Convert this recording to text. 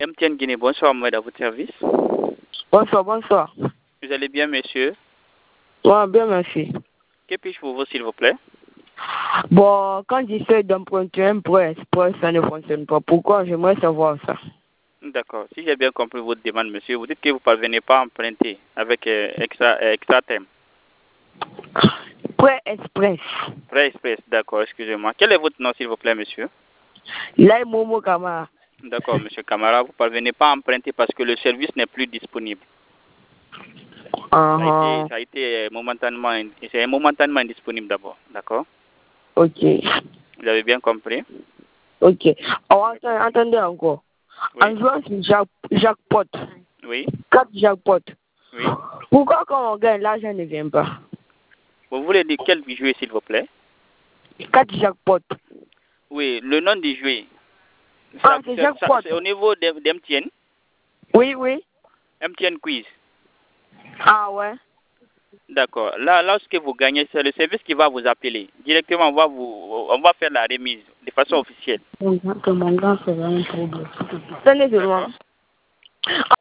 MTN Guinée, bonsoir, moi, à votre service. Bonsoir, bonsoir. Vous allez bien, monsieur? Ouais, bien, merci. Que puis-je pour vous, s'il vous plaît? Bon, quand j'essaie d'emprunter un prêt express, ça ne fonctionne pas. Pourquoi? J'aimerais savoir ça. D'accord. Si j'ai bien compris votre demande, monsieur, vous dites que vous ne parvenez pas à emprunter avec extra thème. Prêt express. Prêt express, d'accord, excusez-moi. Quel est votre nom, s'il vous plaît, monsieur? Là, Momo Kamara. D'accord, monsieur Camara, vous ne parvenez pas à emprunter parce que le service n'est plus disponible. Ça a été momentanément, c'est momentanément indisponible d'abord, d'accord? Ok. Vous avez bien compris? Ok. Oh, attendez encore. Oui. En jouant sur jackpot. Oui. 4 jackpot. Oui. Pourquoi quand on gagne, l'argent ne vient pas? Vous voulez dire quel jouet, s'il vous plaît? 4 jackpot. Oui, le nom du jouet. C'est jackpot. C'est au niveau d'MTN? Oui, oui. MTN Quiz. Ah ouais. D'accord. Là, lorsque vous gagnez, c'est le service qui va vous appeler. Directement, on va faire la remise de façon officielle. Tenez seulement.